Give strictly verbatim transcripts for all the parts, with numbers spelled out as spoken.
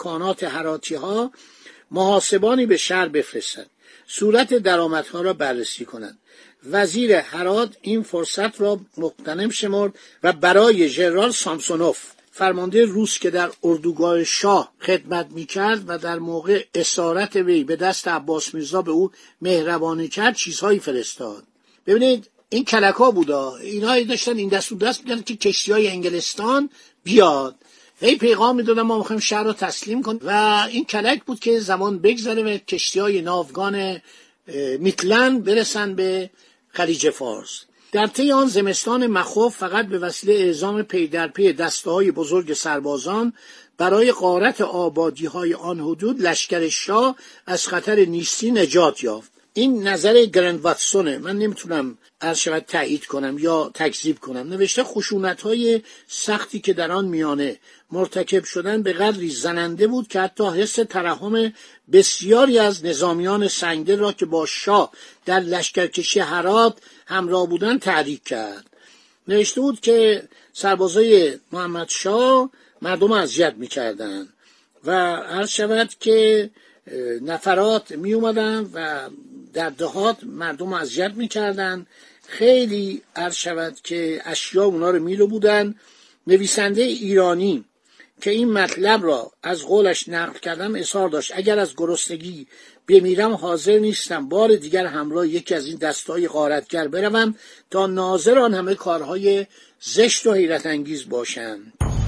استحکامات هراتی ها محاسبانی به شهر بفرستند، صورت درآمدها را بررسی کنند. وزیر هرات این فرصت را مغتنم شمرد و برای ژنرال سامسونوف فرمانده روس که در اردوگاه شاه خدمت میکرد و در موقع اسارت وی به دست عباس میرزا به او مهربانی کرد چیزهایی فرستاد. ببینید این کلکا بودا، اینها داشتن این دست و دست میدن که کشتی‌های انگلستان بیاد، هی پیغام میدادن ما میخوایم شهر رو تسلیم کنیم و این کلک بود که زمان بگذره و کشتی‌های ناوگان میتلن برسن به خلیج فارس. در طی آن زمستان مخوف فقط به وسیله اعزام پی در پی دسته‌های بزرگ سربازان برای غارت آبادی‌های آن حدود لشکر شاه از خطر نیستی نجات یافت. این نظر گرند واتسونه، من نمیتونم عرض شود تایید کنم یا تکذیب کنم. نوشته خشونت‌های سختی که در آن میانه مرتکب شدن به قدری زننده بود که حتی حس ترحم بسیاری از نظامیان سنگدل را که با شاه در لشکرکشی هرات همراه بودند تحریک کرد. نوشته بود که سربازای محمد شاه مردم اذیت می‌کردند و عرض شود که نفرات می اومدن و در دهات مردم اذیت می‌کردند. خیلی عرض شود که اشیا اونا رو میلو بودن. نویسنده ایرانی که این مطلب را از قولش نقل کردم اصرار داشت اگر از گرسنگی بمیرم حاضر نیستم بار دیگر همراه یکی از این دستای غارتگر بروم تا ناظر آن همه کارهای زشت و حیرت انگیز باشند.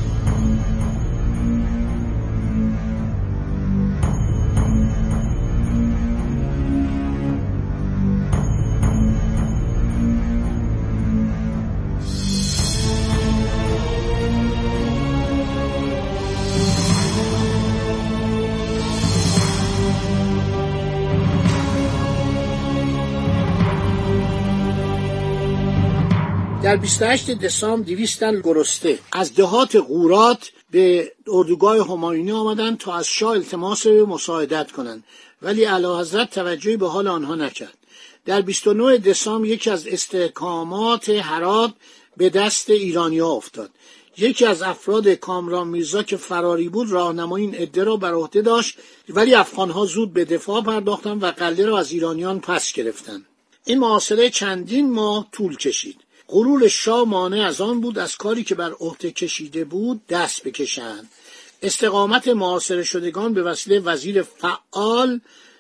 در بیست و هشتم دسامبر دویست تن گرسنه از دهات قورات به اردوگاه همایونی آمدند تا از شاه التماس مساعدت کنند، ولی اعلیحضرت توجهی به حال آنها نکرد. در بیست و نهم دسامبر یکی از استحکامات هرات به دست ایرانی‌ها افتاد. یکی از افراد کامران میرزا که فراری بود راهنمایی این عده را بر عهده داشت، ولی افغان‌ها زود به دفاع پرداختند و قلعه را از ایرانیان پس گرفتند. این محاصره چندین ماه طول کشید. غرور شاه مانع از آن بود از کاری که بر عهده کشیده بود دست بکشند. استقامت محاصره شدگان به وسیله وزیر فعال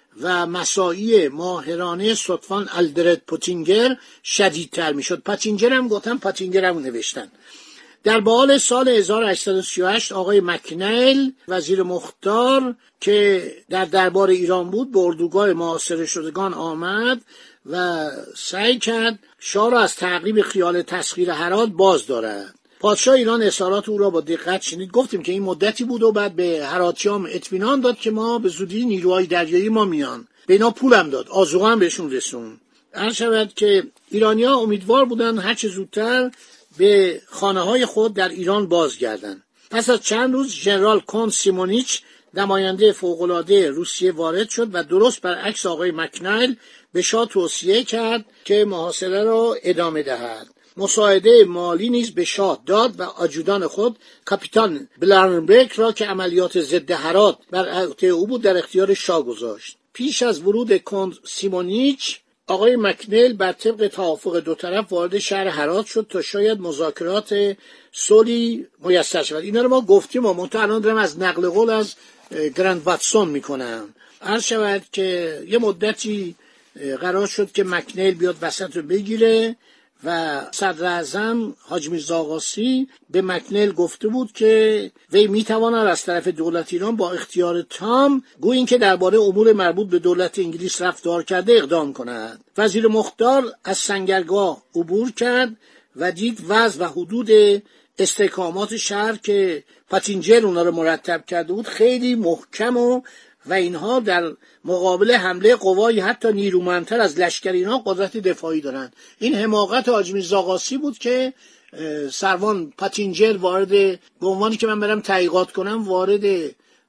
و مساعی ماهرانه صدفان الدرد پوتینگر شدیدتر میشد. پاتینجر هم گفتم، پاتینگر هم نوشتن. در بهار سال هزار و هشتصد و سی و هشت آقای مکنیل وزیر مختار که در دربار ایران بود به اردوگاه محاصره شدگان آمد و سعی کرد شاه را از تعقیب خیال تسخیر هرات باز دارد. پادشاه ایران اصرارات او را با دقت شنید. گفتیم که این مدتی بود و بعد به هراتیام اطمینان داد که ما به زودی نیروهای دریایی ما میان. به اینا پولم داد، آذوقه هم بهشون رسون. عرض شود که ایرانی‌ها امیدوار بودن هر چه زودتر به خانه‌های خود در ایران بازگردند. پس از چند روز ژنرال کنت سیمونیچ نماینده فوق‌العاده روسیه وارد شد و درست برعکس آقای مکنیل به شاه توصیه کرد که محاصره را ادامه دهد. مساعده مالی نیز به شاه داد و آجودان خود کاپیتان بلارنبرگ را که عملیات ضد هرات بر عهده او بود در اختیار شاه گذاشت. پیش از ورود کنت سیمونیچ آقای مکنیل بر طبق توافق دو طرف وارد شهر هرات شد تا شاید مذاکرات صلحی میسر شود. اینا رو ما گفتیم و من الان دارم از نقل قول از گرند واتسون میکنم. عرض شود که یه مدتی قرار شد که مکنیل بیاد وسط رو بگیره و صدر اعظم حاج میرزا آقاسی به مکنیل گفته بود که وی میتواند از طرف دولت ایران با اختیار تام گویا اینکه درباره امور مربوط به دولت انگلیس رفتار کرده اقدام کند. وزیر مختار از سنگرگاه عبور کرد و دید وضع و حدود استحکامات شهر که پاتینجر اونا رو مرتب کرده بود خیلی محکم و و اینها در مقابل حمله قوای حتی نیرومندتر از لشکر اینا قدرت دفاعی دارند. این حماقت حاج میرزا آقاسی بود که سروان پاتینجر وارد به عنوانی که من برم تحقیقات کنم وارد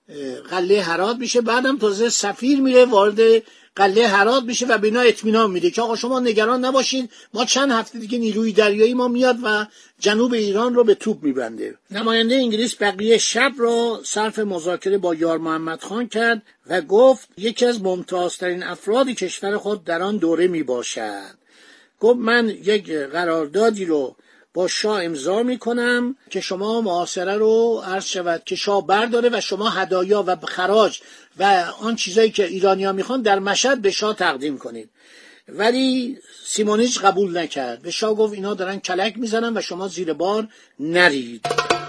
قلعه هرات میشه، بعدم تازه سفیر میره وارد قلعه هرات میشه و به اینا اطمینان میده که آقا شما نگران نباشین، ما چند هفته دیگه نیروی دریایی ما میاد و جنوب ایران رو به توپ میبنده. نماینده انگلیس بقیه شب را صرف مذاکره با یار محمد خان کرد و گفت یکی از ممتازترین افراد کشور خود در آن دوره میباشد. گفت من یک قراردادی رو با شاه امضا میکنم که شما محاصره رو عرض شود که شاه برداره و شما هدایا و خراج و آن چیزایی که ایرانی‌ها میخوان در مشهد به شاه تقدیم کنید. ولی سیمونیچ قبول نکرد. به شاه گفت اینا دارن کلک میزنن و شما زیر بار نرید.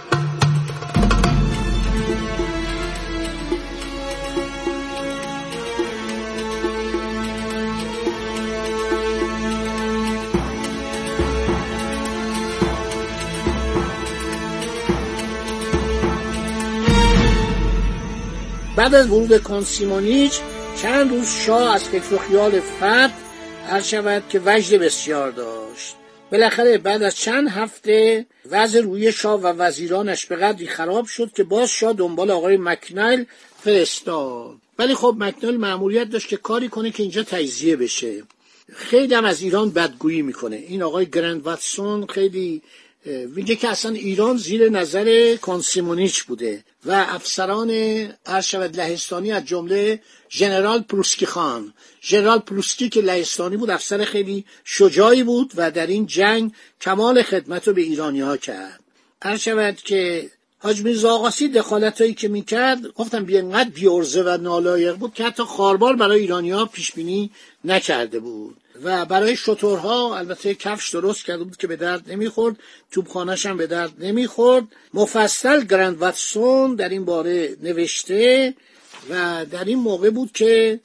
بعد از ورود کانت سیمونیچ چند روز شاه از فکر و خیال فتح عرض شود که وجد بسیار داشت. بالاخره بعد از چند هفته وضع روی شاه و وزیرانش به قدری خراب شد که باز شاه دنبال آقای مکنایل فرستاد. ولی خب مکنایل مأموریت داشت که کاری کنه که اینجا تجزیه بشه. خیلی هم از ایران بدگویی میکنه. این آقای گرند واتسون خیلی میگه که اصلا ایران زیر نظر کانت سیمونیچ بوده و افسران ارشد لهستانی از جمله ژنرال پروسکی خان، ژنرال پروسکی که لهستانی بود افسر خیلی شجاعی بود و در این جنگ کمال خدمت رو به ایرانی ها کرد. ارشد که حاج میرزا آقاسی دخالتایی که میکرد گفتم بی انقدر بی‌عرضه و نالایق بود که حتی خاربار برای ایرانی ها پیش بینی نکرده بود و برای شترها البته کفش درست کرده بود که به درد نمیخورد، توپخانه‌ش هم به درد نمیخورد. مفصل گرند واتسون در این باره نوشته و در این موقع بود که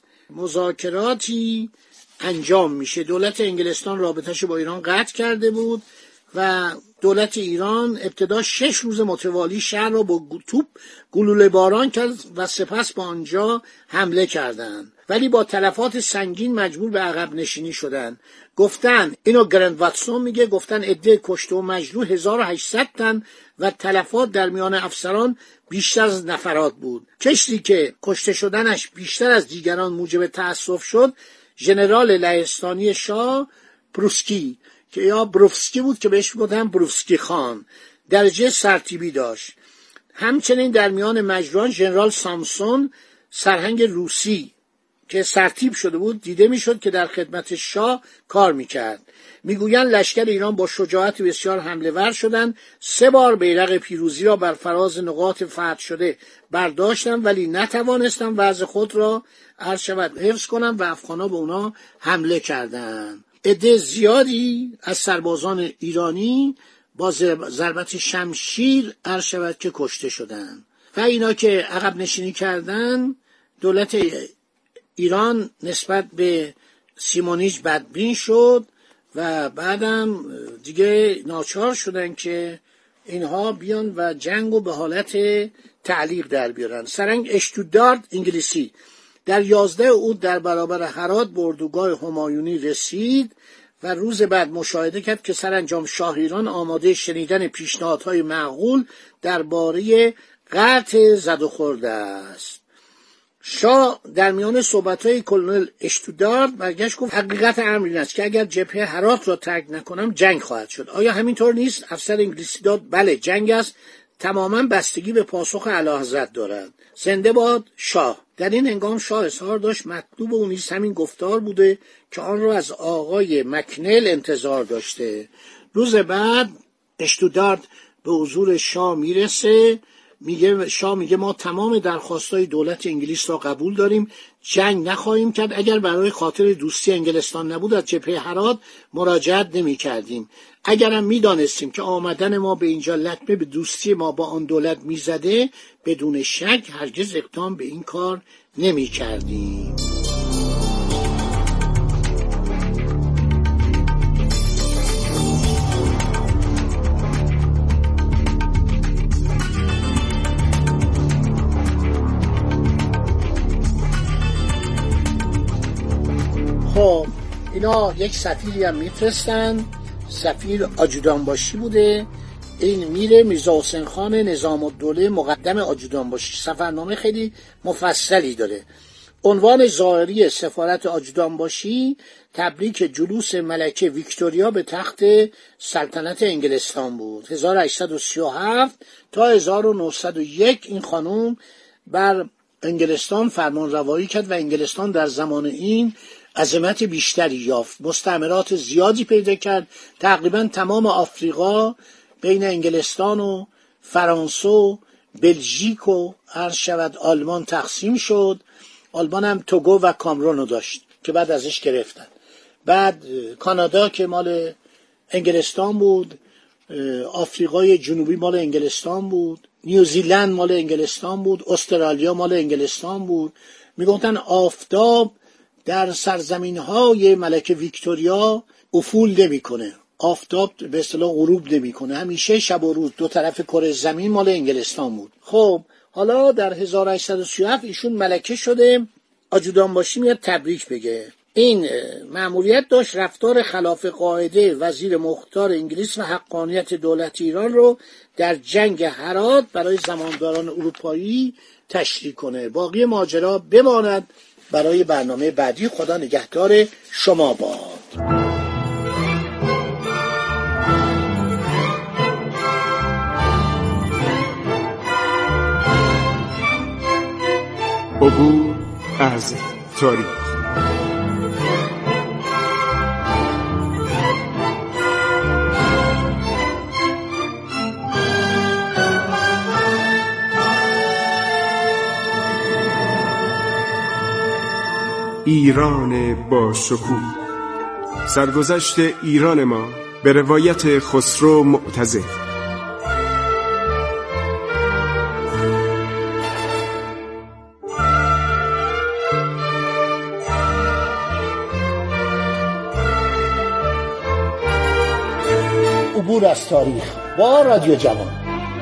مذاکراتی انجام میشه. دولت انگلستان رابطه‌شو با ایران قطع کرده بود و دولت ایران ابتدا شش روز متوالی شهر را با توپ گلوله باران کرد و سپس با آنجا حمله کردند، ولی با تلفات سنگین مجبور به عقب نشینی شدند. گفتن اینو گرند واتسون میگه، گفتن عده کشته و مجروح هزار و هشتصد تن و تلفات در میان افسران بیشتر از نفرات بود. کسی که کشته شدنش بیشتر از دیگران موجب تأسف شد ژنرال لهستانی شاه پروسکی که یا بروفسکی بود که بهش میگفتن بروفسکی خان، درجه سرتیبی داشت. همچنین در میان مجروحان ژنرال سامسون سرهنگ روسی که سرتیب شده بود دیده میشد که در خدمت شاه کار میکرد. میگویند لشکر ایران با شجاعت بسیار حمله ور شدند. سه بار بیرق پیروزی را بر فراز نقاط فتح شده برداشتند ولی نتوانستند وضع خود را عرض شود حفظ کنند و افغان‌ها به اونا حمله کردند. عده زیادی از سربازان ایرانی با ضربت شمشیر عرض شود که کشته شدند و اینا که عقب نشینی کردند. دولت ایران نسبت به سیمونیچ بدبین شد و بعدم دیگه ناچار شدن که اینها بیان و جنگو به حالت تعلیق در بیارن. سرنگ اشتودارت انگلیسی در یازده اود در برابر هرات به اردوگاه همایونی رسید و روز بعد مشاهده کرد که سرانجام شاه ایران آماده شنیدن پیشنهادهای معقول درباره قطع زد و خورد است. شاه در میان صحبت‌های کلونل اشتودارت برگشت گفت حقیقت امر این است که اگر جبهه هرات را ترک نکنم جنگ خواهد شد. آیا همینطور نیست؟ افسر انگلیسی داد بله جنگ است، تماما بستگی به پاسخ اعلیحضرت دارد. زنده باد شاه. در این هنگام شاه اظهار داشت مطلوب او نیز همین گفتار بوده که آن را از آقای مکنل انتظار داشته. روز بعد اشتودارت به حضور شاه میرسه، میگه شاه میگه ما تمام درخواستای دولت انگلیس را قبول داریم، جنگ نخواهیم کرد. اگر برای خاطر دوستی انگلستان نبود از جبهه هرات مراجعت نمی کردیم. اگرم میدانستیم که آمدن ما به اینجا لطمه به دوستی ما با آن دولت میزده بدون شک هرگز اقدام به این کار نمی کردیم. خب اینا یک سفیری هم میفرستن. سفیر آجودانباشی بوده این میره میرزا حسین خان نظام الدوله مقدم آجودانباشی. سفرنامه خیلی مفصلی داره. عنوان ظاهری سفارت آجودانباشی تبریک جلوس ملکه ویکتوریا به تخت سلطنت انگلستان بود. هزار و هشتصد و سی و هفت تا هزار و نهصد و یک این خانم بر انگلستان فرمان روایی کرد و انگلستان در زمان این عظمت بیشتری یافت. مستعمرات زیادی پیدا کرد. تقریبا تمام آفریقا بین انگلستان و فرانسه و بلژیک و عرض شود آلمان تقسیم شد. آلمان هم توگو و کامرون رو داشت که بعد ازش گرفتن. بعد کانادا که مال انگلستان بود، آفریقای جنوبی مال انگلستان بود، نیوزیلند مال انگلستان بود، استرالیا مال انگلستان بود. میگفتن آفتاب در سرزمین‌های ملکه ویکتوریا افول نمی‌کنه، آفتاب به اصطلاح غروب نمی‌کنه، همیشه شب و روز دو طرف کره زمین مال انگلستان بود. خب حالا در هزار و هشتصد و سی و هفت ایشون ملکه شده، آجودانباشی میاد تبریک بگه. این مأموریت داشت رفتار خلاف قاعده وزیر مختار انگلیس و حقانیت دولت ایران رو در جنگ هرات برای زمامداران اروپایی تشریح کنه. باقی ماجرا بماند برای برنامه بعدی. خدا نگهدار شما باد. عبور از تاریخ. ایران با شکوه. سرگذشت ایران ما به روایت خسرو معتزد. عبور از تاریخ با رادیو جوان.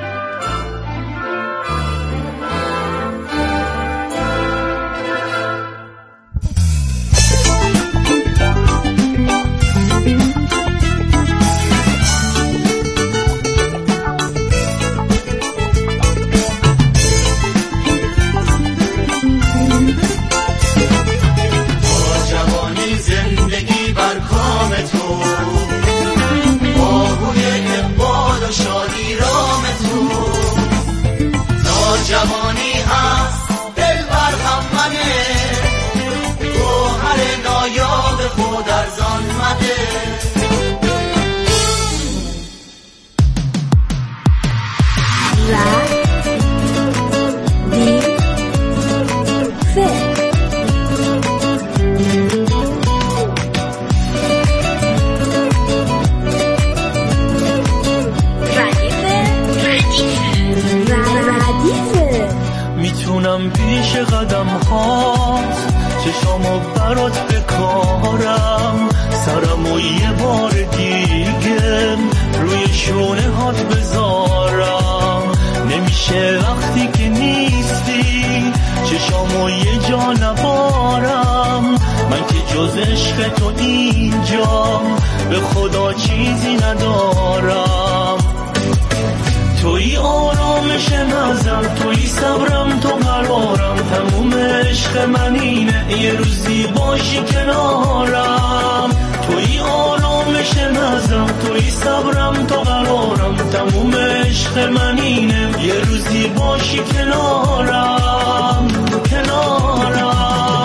میتونم پیش قدم هات چشامو برات بکارم، سرمو یه بار دیگه روی شونه هات بذارم. نمیشه وقتی که نیستی چشامو یه جا نبارم، من که جز عشق تو اینجام به خدا چیزی ندارم. توی آرامش نظر، توی صبرم، تو قرارم، تموم عشق من اینه یه روزی باشی کنارم. توی آرامش نظر، توی صبرم، تو قرارم، تموم عشق من اینه یه روزی باشی کنارم کنارم.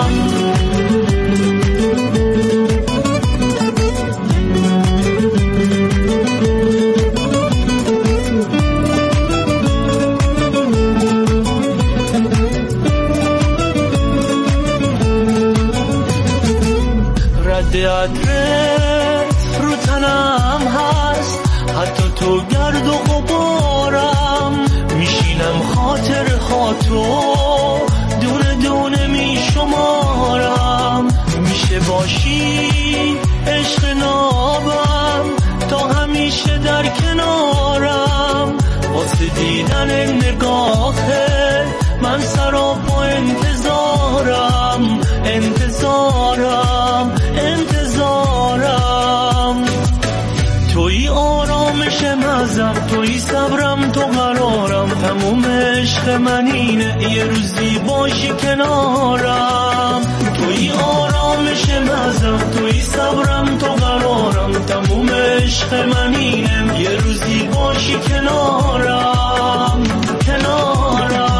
عطرت رو تنم هست، حتی تو گرد و غبارم، میشینم خاطر خاطر دونه دونه میشمارم. میشه باشی عشق نابم تا همیشه در کنارم، واسه دیدن نگاهه من سراپا انتظارم انتظارم انتظارم. توی آرامش مزم، توی صبرم تو قرارم، تموم عشق من اینه یه روزی باشی کنارم. توی آرامش مزم، توی صبرم تو قرارم، تموم عشق من اینه یه روزی باشی کنارم کنارم.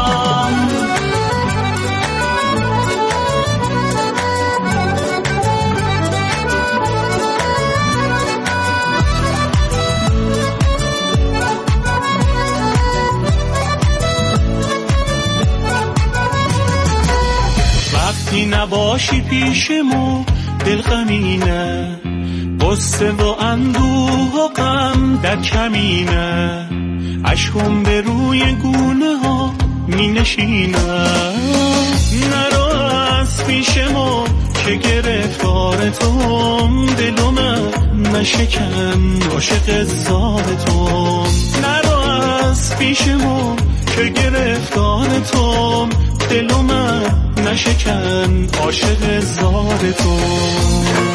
وقتی نباشی پیشمو دل غمینه، غصه و اندوه و غم در کمینه، اشکم به روی گونه ها می نشینه. نرو از پیشمو که گرفتار توم، دلو من نشکن عاشق زار توم. نرو از پیشمو که گرفتار توم، دلو من نشکن عاشق زار توم.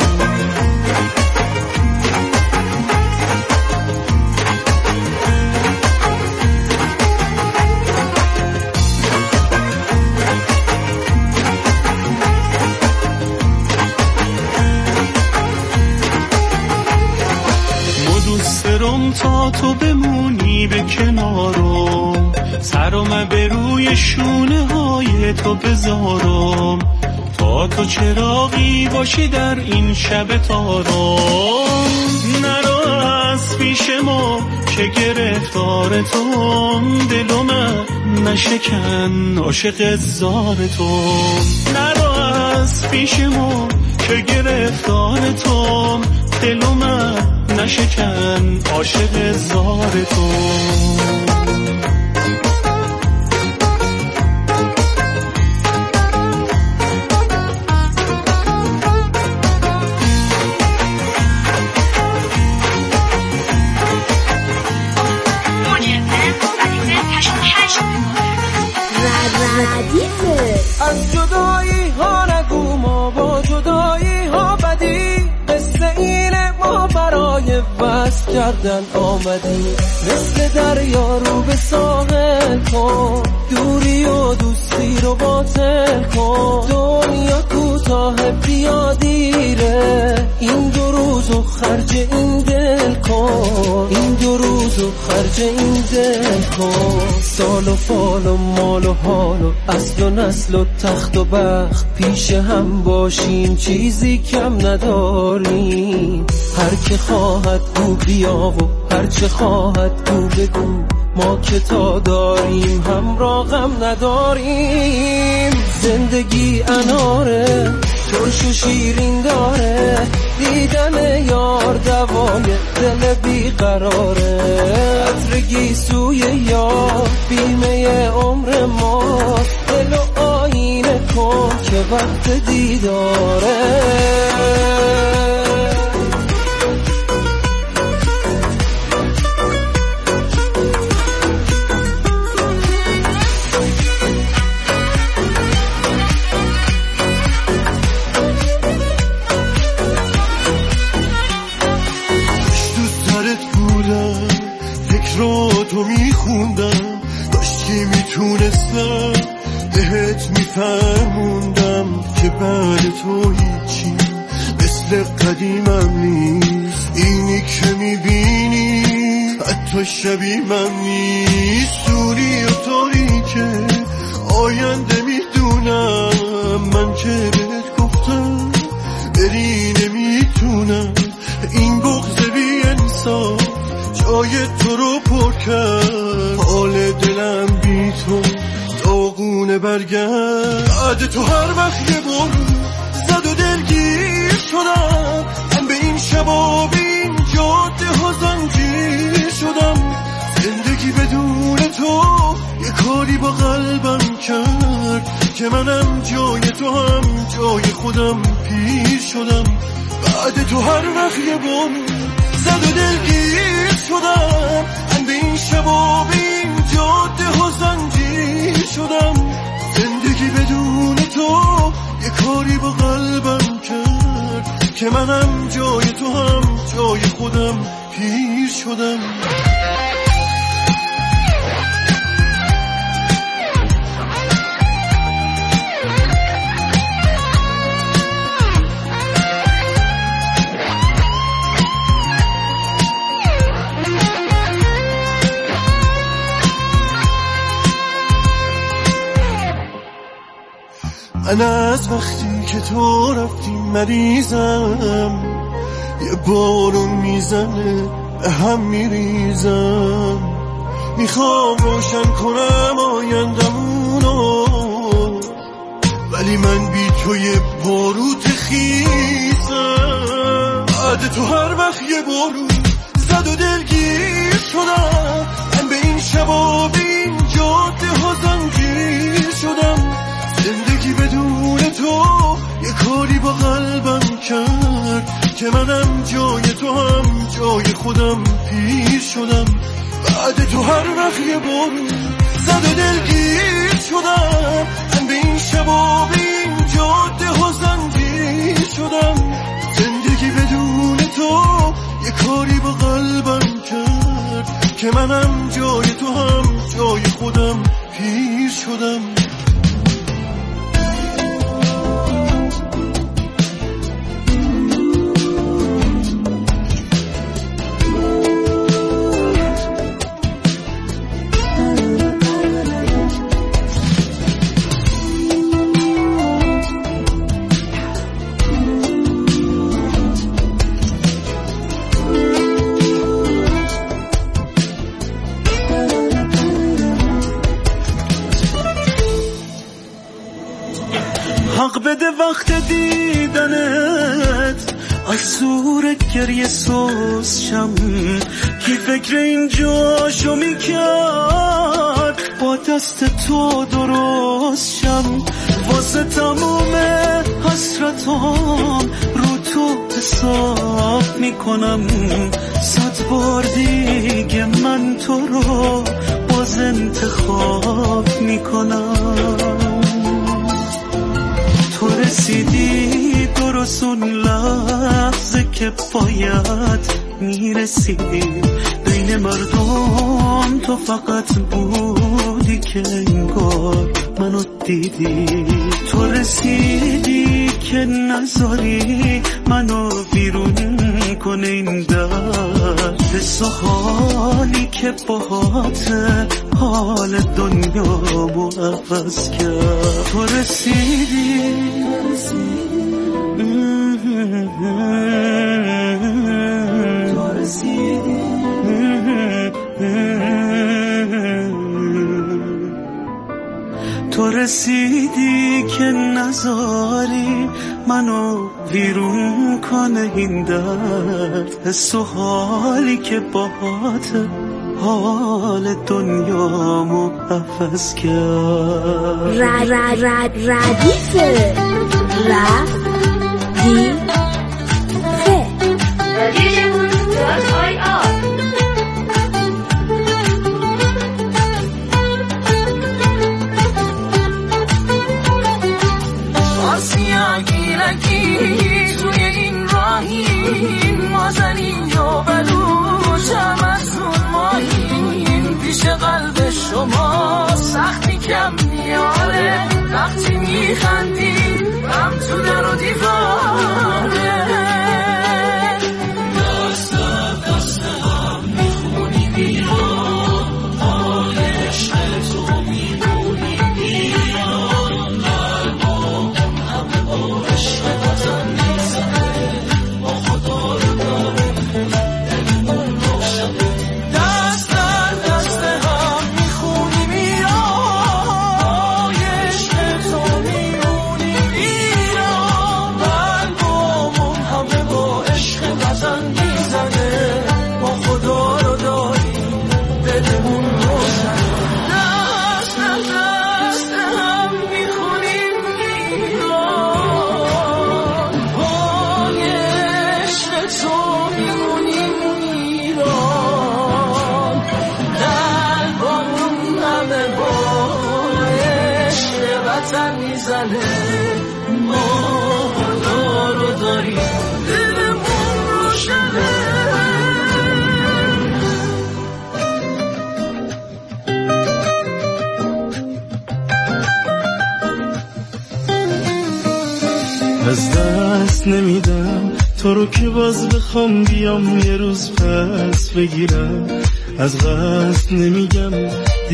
تا تو بمونی به کنارم، سرم به روی شونه های تو بذارم، تا تو چراغی باشی در این شب تارم. نرو از پیش ما که گرفتار توم، دلو من نشکن عاشق زار توم. نرو از پیش ما که گرفتار توم، دلو من نشکن عاشق زار توم. از جدایی ها نگو، ما با جدایی ها بدی، قصه اینه ما برای وصل کردن آمدی. مثل دریا رو به ساحل کن، دوری و دوستی رو باطل کن. دنیا کوتاه بیا دیره، این دو روزو خرج این دل کن، این دو روزو خرج این دل کن. سال و فال و مال و حال و اصل و نسل و تخت و بخت، پیش هم باشیم چیزی کم نداریم. هر که خواهد گو بیا و هر چه خواهد گو بگو، ما که تا داریم همراه غم نداریم. زندگی اناره ترش و شیرین داره، دیدن یار دوای دل بیقراره. عطر گیسوی یار بیمه عمر ما، دل و آینه کن که وقت دیداره. تو میخوندم، داشتی میتونستم بهت میفرموندم که بعد تو هیچی مثل قدیمم نیست. اینی که میبینی حتی شبیه من نیست. دوری و تاریکه آینده میدونم، من که بهت گفتم بری نمیتونم. این بغض بی انصاف جای تو رو پر کرد، حال دلم بی تو داغونه برگرد. بعد تو هر وقت یه بار زد و دلگیر شدم، من به این شبا به این جاده ها زنجیر شدم. زندگی بدون تو یه کاری با قلبم کرد، که منم جای تو هم جای خودم پیر شدم. بعد تو هر وقت یه بار زد و دلگیر شدم، من به این شبا به این جاده ها زنجیر شدم. زندگی بدون تو یه کاری با قلبم کرد، که منم جای تو هم جای خودم پیر شدم. من از وقتی که تو رفتی مریضم، یه بارون میزنه به هم میریزم. میخوام روشن کنم آیندمونو، ولی من بی تو یه باروت خیزم. بعد تو هر وقت یه بارون زد و دلگیر شدم، من به این شبا به این جاده ها زنجیر شدم. زندگی بدون تو یه کاری با قلبم کرد که منم جای تو هم جای خودم پیر شدم. بعد تو هر وقت یه بارون زد و دلگیر شدم، من به این شبا به این جاده ها زنجیر شدم. زندگی بدون تو یه کاری با قلبم کرد که منم جای تو هم جای خودم پیر شدم. حق بده وقت دیدنت از زور گریه سوز شم، کی فکر این جاشو میکرد با دست تو درست شم. واسه تموم حسرتام رو تو حساب میکنم، صد بار دیگه من تو رو باز انتخاب میکنم. تو رسیدی درست اون لحظه که باید میرسیدی، بین مردم تو فقط بودی که انگار منو دیدی. تو رسیدی که نذاری منو بیرون کنه این درد، حس و حالی که باهات حال دنیامو عوض کرد. تو رسیدی تو رسیدی تو رسیدی که نذاری منو بیرون کنه این درد، حس و حالی که باهات حال دنیامو عوض کرد. رد رد رد ردیفه ردیفه ردیفه دات آی آر. آسیا گیرکی توی این راهیم، ما زنیم یا بلوشم از اون ماهیم. پیش قلب شما سختی کم میاره، وقتی میخندی هم تو در و دیواره. دست دست هم میخونی بیرون، حال عشق تو میبونی بیرون. قلبم همه با عشق وطن میزنه، با خدا رو داره دلمون روشنه. دست در دست هم میخونی بیرون، عشق تو میبونی بیرون. قلبم همه با عشق وطن میزنه، با خدا رو داریم دلمون روشنه. دست در دست هم میخونیم ایران، پای عشق تو میمونیم ایران. قلبمون همه با عشق وطن میزنه، ما خدا رو داریم دلمون روشنه. از دست نمیدم تو رو که باز بخوام بیام یه روز پس بگیرم. از قصد نمیگم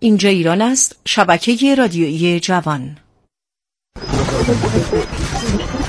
اینجا ایران است، شبکه رادیویی جوان.